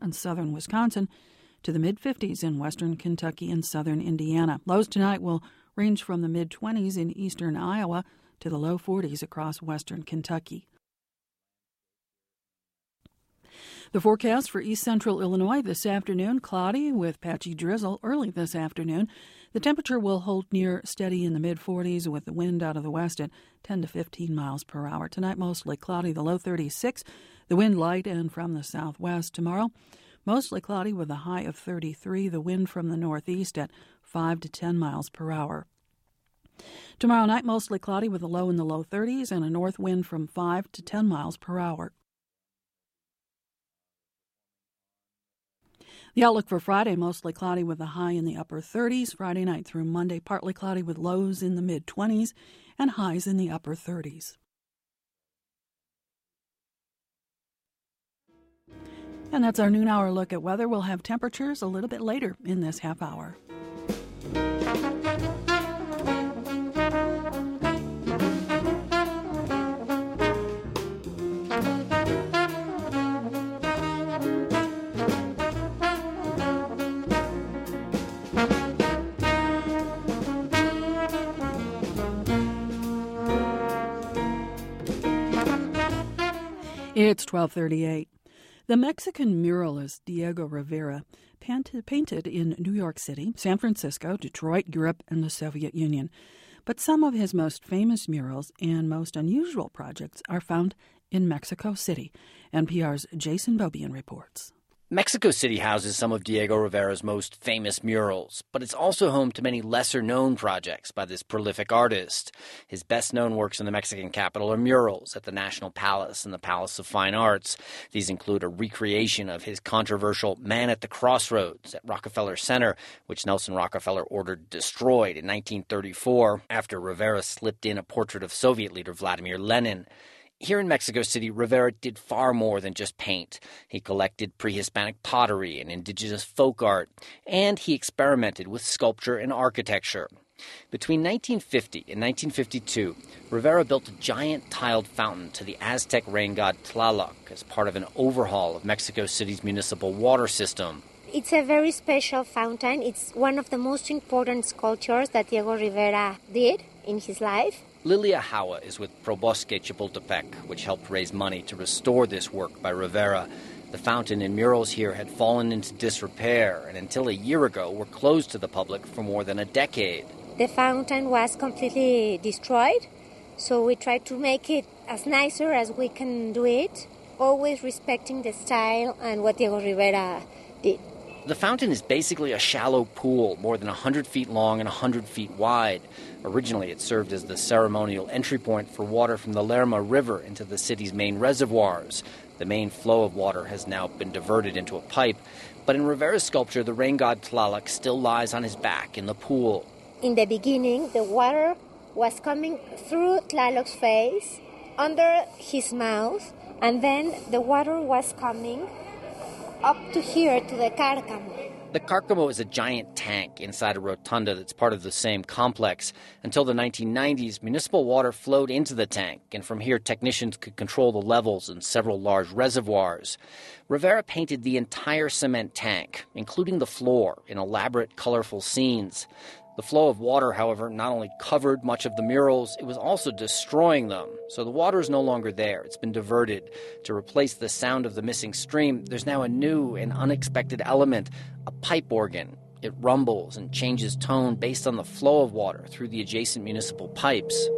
and southern Wisconsin to the mid-50s in western Kentucky and southern Indiana. Lows tonight will range from the mid-20s in eastern Iowa to the low 40s across western Kentucky. The forecast for east central Illinois this afternoon, cloudy with patchy drizzle early this afternoon. The temperature will hold near steady in the mid-40s with the wind out of the west at 10 to 15 miles per hour. Tonight, mostly cloudy, the low 36. The wind light and from the southwest. Tomorrow, mostly cloudy with a high of 33. The wind from the northeast at 5 to 10 miles per hour. Tomorrow night, mostly cloudy with a low in the low 30s and a north wind from 5 to 10 miles per hour. The outlook for Friday, mostly cloudy with a high in the upper 30s. Friday night through Monday, partly cloudy with lows in the mid-20s and highs in the upper 30s. And that's our noon hour look at weather. We'll have temperatures a little bit later in this half hour. It's 12:38. The Mexican muralist Diego Rivera painted in New York City, San Francisco, Detroit, Europe, and the Soviet Union. But some of his most famous murals and most unusual projects are found in Mexico City. NPR's Jason Beaubien reports. Mexico City houses some of Diego Rivera's most famous murals, but it's also home to many lesser-known projects by this prolific artist. His best-known works in the Mexican capital are murals at the National Palace and the Palace of Fine Arts. These include a recreation of his controversial Man at the Crossroads at Rockefeller Center, which Nelson Rockefeller ordered destroyed in 1934 after Rivera slipped in a portrait of Soviet leader Vladimir Lenin. Here in Mexico City, Rivera did far more than just paint. He collected pre-Hispanic pottery and indigenous folk art, and he experimented with sculpture and architecture. Between 1950 and 1952, Rivera built a giant tiled fountain to the Aztec rain god Tlaloc as part of an overhaul of Mexico City's municipal water system. It's a very special fountain. It's one of the most important sculptures that Diego Rivera did in his life. Lilia Hawa is with Probosque Chapultepec, which helped raise money to restore this work by Rivera. The fountain and murals here had fallen into disrepair and until a year ago were closed to the public for more than a decade. The fountain was completely destroyed, so we tried to make it as nicer as we can do it, always respecting the style and what Diego Rivera did. The fountain is basically a shallow pool, more than 100 feet long and 100 feet wide. Originally, it served as the ceremonial entry point for water from the Lerma River into the city's main reservoirs. The main flow of water has now been diverted into a pipe, but in Rivera's sculpture, the rain god Tlaloc still lies on his back in the pool. In the beginning, the water was coming through Tlaloc's face, under his mouth, and then the water was coming up to here, to the Cárcamo. The Cárcamo is a giant tank inside a rotunda that's part of the same complex. Until the 1990s, municipal water flowed into the tank, and from here technicians could control the levels in several large reservoirs. Rivera painted the entire cement tank, including the floor, in elaborate, colorful scenes. The flow of water, however, not only covered much of the murals, it was also destroying them. So the water is no longer there. It's been diverted. To replace the sound of the missing stream, there's now a new and unexpected element, a pipe organ. It rumbles and changes tone based on the flow of water through the adjacent municipal pipes.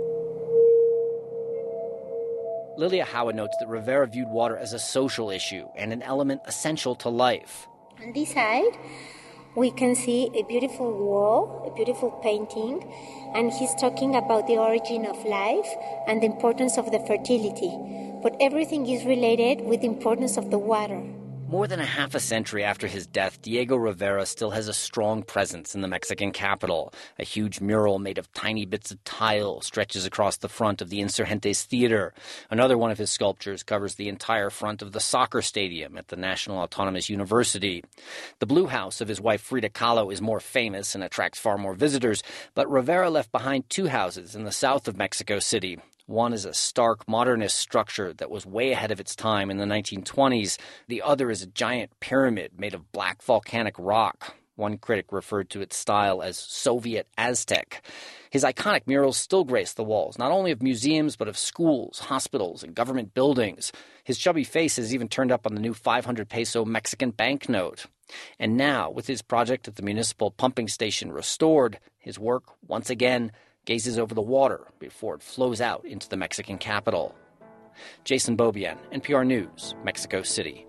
Lilia Hawa notes that Rivera viewed water as a social issue and an element essential to life. On this side, we can see a beautiful wall, a beautiful painting, and he's talking about the origin of life and the importance of the fertility. But everything is related with the importance of the water. More than a half a century after his death, Diego Rivera still has a strong presence in the Mexican capital. A huge mural made of tiny bits of tile stretches across the front of the Insurgentes Theater. Another one of his sculptures covers the entire front of the soccer stadium at the National Autonomous University. The blue house of his wife Frida Kahlo is more famous and attracts far more visitors, but Rivera left behind two houses in the south of Mexico City. One is a stark modernist structure that was way ahead of its time in the 1920s. The other is a giant pyramid made of black volcanic rock. One critic referred to its style as Soviet Aztec. His iconic murals still grace the walls, not only of museums, but of schools, hospitals, and government buildings. His chubby face is even turned up on the new 500 peso Mexican banknote. And now, with his project at the municipal pumping station restored, his work, once again, gazes over the water before it flows out into the Mexican capital. Jason Beaubien, NPR News, Mexico City.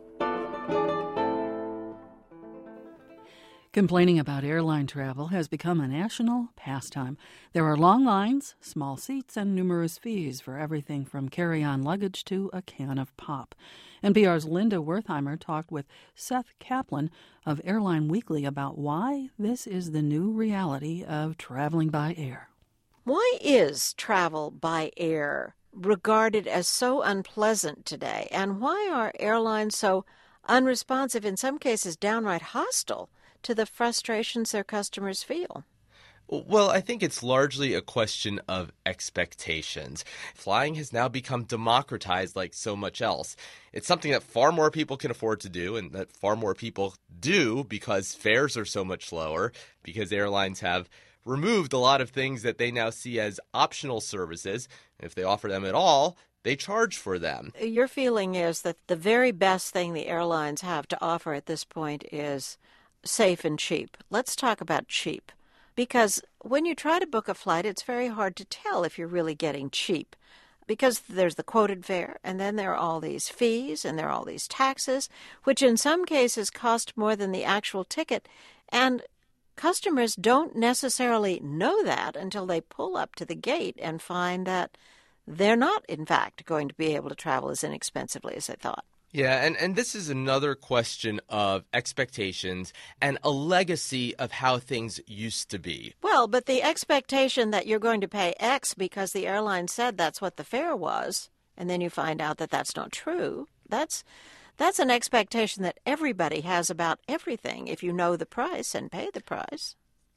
Complaining about airline travel has become a national pastime. There are long lines, small seats, and numerous fees for everything from carry-on luggage to a can of pop. NPR's Linda Wertheimer talked with Seth Kaplan of Airline Weekly about why this is the new reality of traveling by air. Why is travel by air regarded as so unpleasant today? And why are airlines so unresponsive, in some cases downright hostile, to the frustrations their customers feel? Well, I think it's largely a question of expectations. Flying has now become democratized like so much else. It's something that far more people can afford to do and that far more people do because fares are so much lower, because airlines have removed a lot of things that they now see as optional services. If they offer them at all, they charge for them. Your feeling is that the very best thing the airlines have to offer at this point is safe and cheap. Let's talk about cheap. Because when you try to book a flight, it's very hard to tell if you're really getting cheap. Because there's the quoted fare, and then there are all these fees, and there are all these taxes, which in some cases cost more than the actual ticket. And customers don't necessarily know that until they pull up to the gate and find that they're not, in fact, going to be able to travel as inexpensively as they thought. Yeah, and this is another question of expectations and a legacy of how things used to be. Well, but the expectation that you're going to pay X because the airline said that's what the fare was, and then you find out that that's not true, that's an expectation that everybody has about everything if you know the price and pay the price.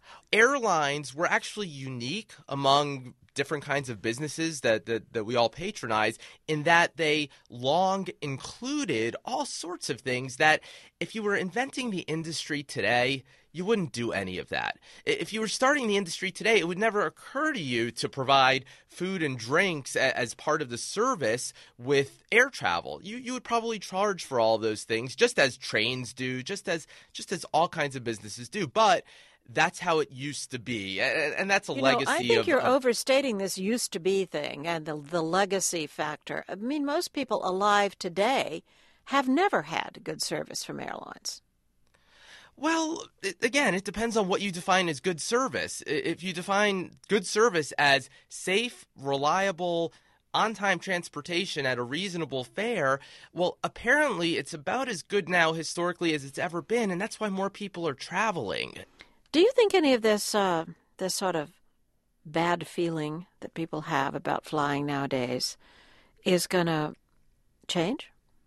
Airlines were actually unique among different kinds of businesses that we all patronize in that they long included all sorts of things that if you were inventing the industry today, you wouldn't do any of that. If you were starting the industry today, it would never occur to you to provide food and drinks as part of the service with air travel. You would probably charge for all those things, just as trains do, just as all kinds of businesses do. But that's how it used to be, and that's a legacy. I think you're overstating this used to be thing and the legacy factor. I mean, most people alive today have never had good service from airlines. Well, again, it depends on what you define as good service. If you define good service as safe, reliable, on-time transportation at a reasonable fare, well, apparently it's about as good now historically as it's ever been, and that's why more people are traveling. Do you think any of this sort of bad feeling that people have about flying nowadays is going to change?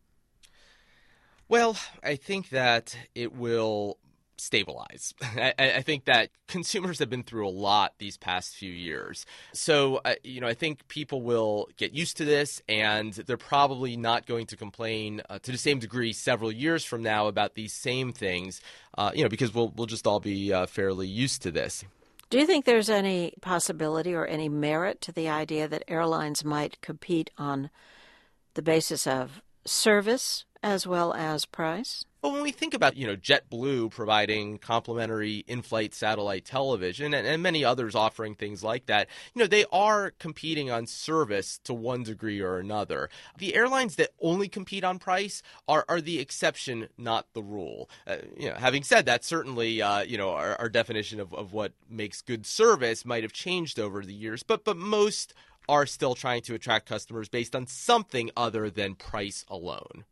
Well, I think that it will stabilize. I think that consumers have been through a lot these past few years. So, I think people will get used to this, and they're probably not going to complain to the same degree several years from now about these same things, because we'll just all be fairly used to this. Do you think there's any possibility or any merit to the idea that airlines might compete on the basis of service as well as price? Well, when we think about, JetBlue providing complimentary in-flight satellite television and many others offering things like that, they are competing on service to one degree or another. The airlines that only compete on price are the exception, not the rule. Having said that, certainly, our definition of what makes good service might have changed over the years, but most are still trying to attract customers based on something other than price alone.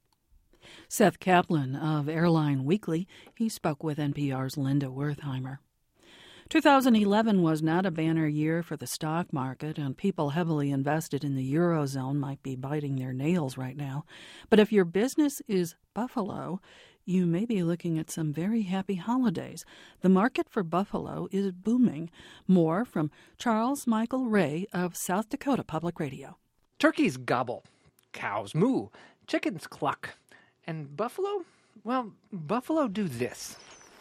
Seth Kaplan of Airline Weekly. He spoke with NPR's Linda Wertheimer. 2011 was not a banner year for the stock market, and people heavily invested in the Eurozone might be biting their nails right now. But if your business is Buffalo, you may be looking at some very happy holidays. The market for buffalo is booming. More from Charles Michael Ray of South Dakota Public Radio. Turkeys gobble, cows moo, chickens cluck, and buffalo? Well, buffalo do this.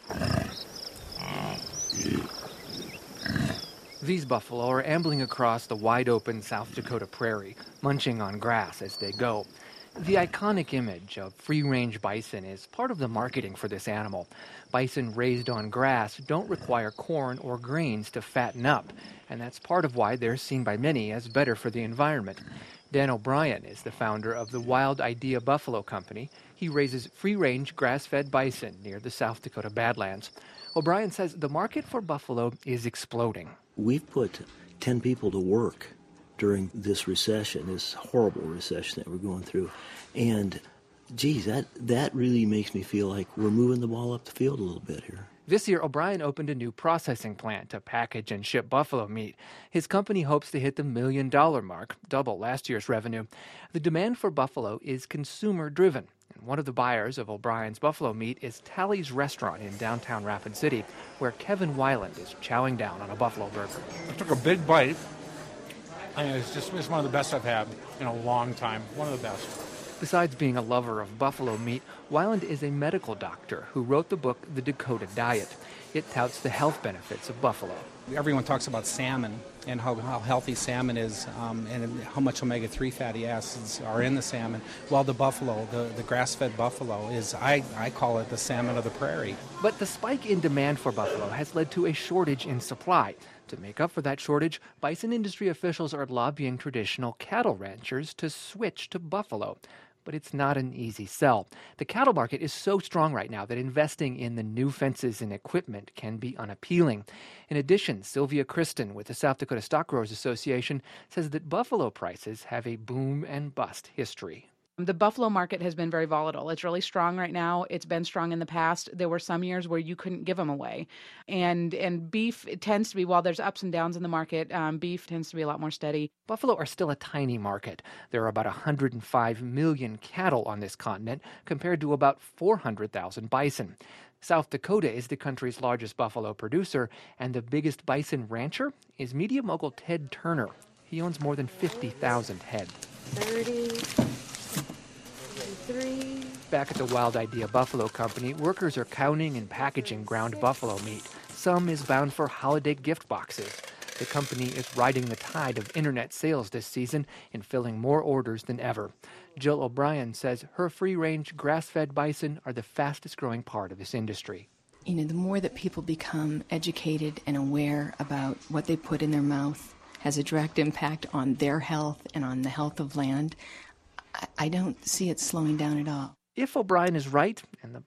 These buffalo are ambling across the wide-open South Dakota prairie, munching on grass as they go. The iconic image of free-range bison is part of the marketing for this animal. Bison raised on grass don't require corn or grains to fatten up, and that's part of why they're seen by many as better for the environment. Dan O'Brien is the founder of the Wild Idea Buffalo Company. He raises free-range grass-fed bison near the South Dakota Badlands. O'Brien says the market for buffalo is exploding. We've put 10 people to work during this recession, this horrible recession that we're going through. And, geez, that really makes me feel like we're moving the ball up the field a little bit here. This year, O'Brien opened a new processing plant to package and ship buffalo meat. His company hopes to hit the $1 million mark, double last year's revenue. The demand for buffalo is consumer-driven. And one of the buyers of O'Brien's buffalo meat is Tally's Restaurant in downtown Rapid City, where Kevin Weiland is chowing down on a buffalo burger. I took a big bite, and it's one of the best I've had in a long time. One of the best. Besides being a lover of buffalo meat, Weiland is a medical doctor who wrote the book The Dakota Diet. It touts the health benefits of buffalo. Everyone talks about salmon and how healthy salmon is and how much omega-3 fatty acids are in the salmon. Well, the buffalo, the grass-fed buffalo, is, I call it the salmon of the prairie. But the spike in demand for buffalo has led to a shortage in supply. To make up for that shortage, bison industry officials are lobbying traditional cattle ranchers to switch to buffalo. But it's not an easy sell. The cattle market is so strong right now that investing in the new fences and equipment can be unappealing. In addition, Sylvia Kristen with the South Dakota Stock Growers Association says that buffalo prices have a boom and bust history. The buffalo market has been very volatile. It's really strong right now. It's been strong in the past. There were some years where you couldn't give them away. And beef, it tends to be, while there's ups and downs in the market, beef tends to be a lot more steady. Buffalo are still a tiny market. There are about 105 million cattle on this continent compared to about 400,000 bison. South Dakota is the country's largest buffalo producer, and the biggest bison rancher is media mogul Ted Turner. He owns more than 50,000 head. 3. Back at the Wild Idea Buffalo Company, workers are counting and packaging ground buffalo meat. Some is bound for holiday gift boxes. The company is riding the tide of internet sales this season and filling more orders than ever. Jill O'Brien says her free-range grass-fed bison are the fastest-growing part of this industry. You know, the more that people become educated and aware about what they put in their mouth has a direct impact on their health and on the health of land, I don't see it slowing down at all. If O'Brien is right and the